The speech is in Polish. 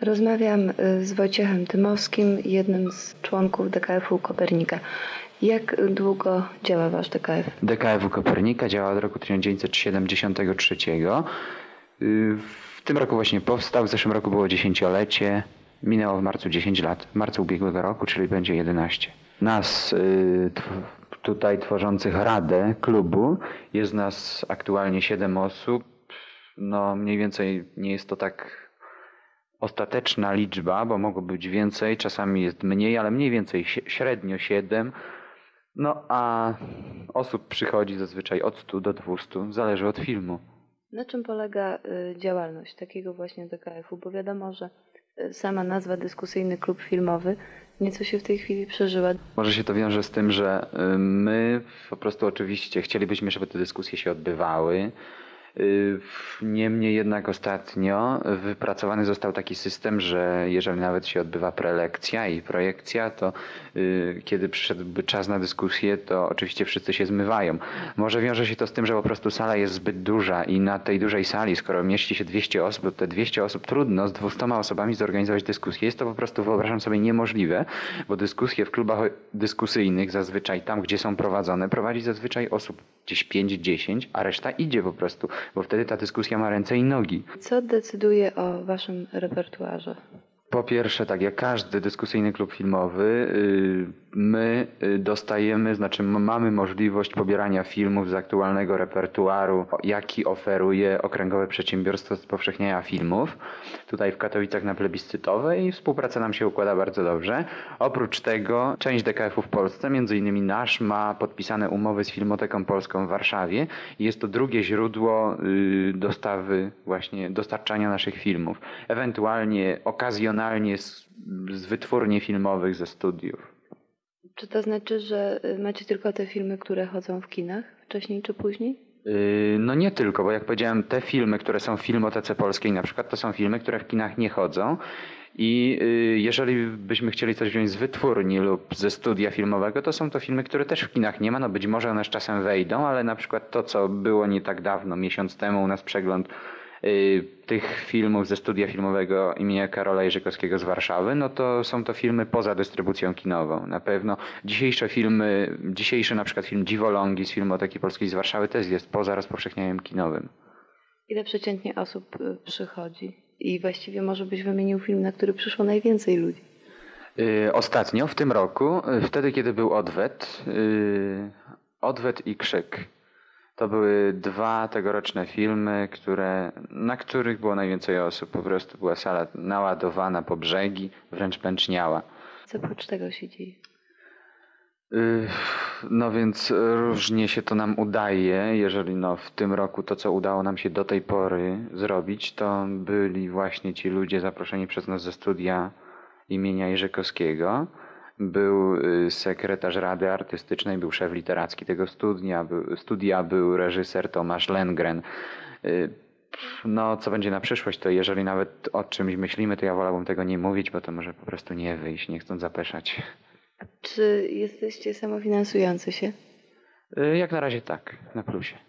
Rozmawiam z Wojciechem Dymowskim, jednym z członków DKF-u Kopernika. Jak długo działa wasz DKF? DKF-u Kopernika działa od roku 1973. W tym roku właśnie powstał, w zeszłym roku było 10-lecie. Minęło w marcu 10 lat, w marcu ubiegłego roku, czyli będzie 11. Nas tutaj tworzących radę klubu jest nas aktualnie 7 osób. No mniej więcej nie jest to tak ostateczna liczba, bo mogło być więcej, czasami jest mniej, ale mniej więcej średnio 7. No a osób przychodzi zazwyczaj od 100 do 200, zależy od filmu. Na czym polega działalność takiego właśnie DKF-u? Bo wiadomo, że sama nazwa Dyskusyjny Klub Filmowy nieco się w tej chwili przeżyła. Może się to wiąże z tym, że my po prostu oczywiście chcielibyśmy, żeby te dyskusje się odbywały. Niemniej jednak ostatnio wypracowany został taki system, że jeżeli nawet się odbywa prelekcja i projekcja, to kiedy przyszedłby czas na dyskusję, to oczywiście wszyscy się zmywają. Może wiąże się to z tym, że po prostu sala jest zbyt duża i na tej dużej sali, skoro mieści się 200 osób, to te 200 osób trudno z 200 osobami zorganizować dyskusję. Jest to po prostu, wyobrażam sobie, niemożliwe, bo dyskusje w klubach dyskusyjnych zazwyczaj tam, gdzie są prowadzone, prowadzi zazwyczaj osób gdzieś 5-10, a reszta idzie po prostu, bo wtedy ta dyskusja ma ręce i nogi. Co decyduje o waszym repertuarze? Po pierwsze, tak jak każdy dyskusyjny klub filmowy, my dostajemy, znaczy mamy możliwość pobierania filmów z aktualnego repertuaru, jaki oferuje Okręgowe Przedsiębiorstwo Spowszechniania Filmów. Tutaj w Katowicach na Plebiscytowej i współpraca nam się układa bardzo dobrze. Oprócz tego część DKF-u w Polsce, między innymi nasz, ma podpisane umowy z Filmoteką Polską w Warszawie i jest to drugie źródło dostawy, właśnie dostarczania naszych filmów. Ewentualnie okazjonalnie z wytwórni filmowych, ze studiów. Czy to znaczy, że macie tylko te filmy, które chodzą w kinach wcześniej czy później? No nie tylko, bo jak powiedziałem, te filmy, które są w Filmotece Polskiej na przykład, to są filmy, które w kinach nie chodzą. I jeżeli byśmy chcieli coś wziąć z wytwórni lub ze studia filmowego, to są to filmy, które też w kinach nie ma. No być może one z czasem wejdą, ale na przykład to, co było nie tak dawno, miesiąc temu u nas przegląd tych filmów ze studia filmowego imienia Karola Jerzykowskiego z Warszawy, no to są to filmy poza dystrybucją kinową. Na pewno dzisiejszy na przykład film Dziwolągi z Filmoteki Polskiej z Warszawy też jest poza rozpowszechnianiem kinowym. Ile przeciętnie osób przychodzi? I właściwie może byś wymienił film, na który przyszło najwięcej ludzi? Ostatnio, w tym roku, wtedy kiedy był Odwet i Krzyk. To były 2 tegoroczne filmy, na których było najwięcej osób. Po prostu była sala naładowana po brzegi, wręcz pęczniała. Co oprócz tego się dzieje? No więc różnie się to nam udaje. Jeżeli w tym roku to, co udało nam się do tej pory zrobić, to byli właśnie ci ludzie zaproszeni przez nas ze studia imienia Jerzykowskiego. Był sekretarz Rady Artystycznej, był szef literacki tego studia, był reżyser Tomasz Lengren. No, co będzie na przyszłość, to jeżeli nawet o czymś myślimy, to ja wolałbym tego nie mówić, bo to może po prostu nie wyjść, nie chcąc zapeszać. Czy jesteście samofinansujący się? Jak na razie tak, na plusie.